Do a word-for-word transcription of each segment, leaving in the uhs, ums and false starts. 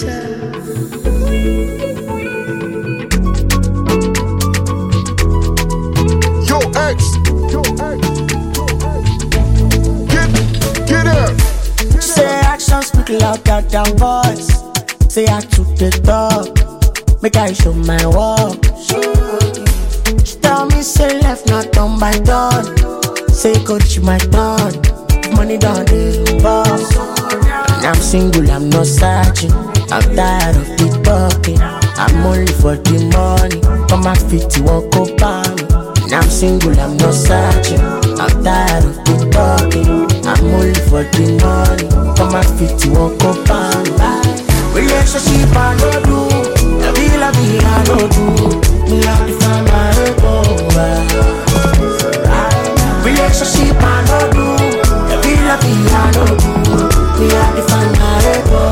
Yo, X. Yo, X. Get, get up. Say actions speak louder than voice. Say I took the talk. Make I show my work. She tell me say left not done by done. Say coach my turn. Money down the boss. And I'm single, I'm not searching. I'm tired of the talking. I'm only for the money. On my feet, you won't go by me. And I'm single, I'm not searching. I'm tired of the talking. I'm only for the money. On my feet, you won't go by me. Relationship I no do. La vie, la vie I no do. Me have to find my ego. Relationship I no do. La vie, la vie I no do. Me have to find my ego.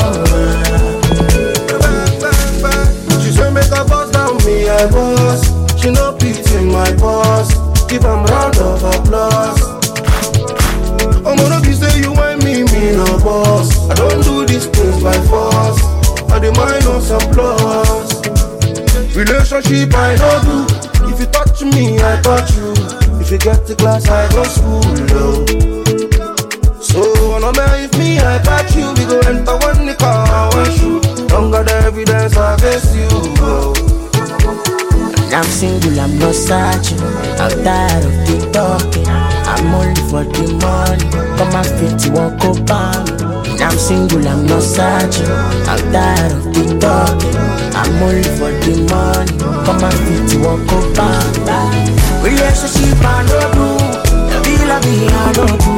She say make a bust down me, I boss. She no pity my boss. Give am round of applause. I'm gonna be say you want me, me no boss. I don't do these things by force. I demand no some plus. Relationship I don't do. If you touch me, I touch you. If you get the class, I go school low. So no matter if me, I catch you. We go enter one the car, one shoot. Don't got the evidence against you. Bro. I'm single, I'm not searching. I'm tired of the talking. I'm only for the money. Come my feet, you won't go by me. I'm single, I'm not searching. I'm tired of the talking. I'm only for the money. Come my feet, you won't go by me. Relationship I don't do. La vie, la vie I don't do.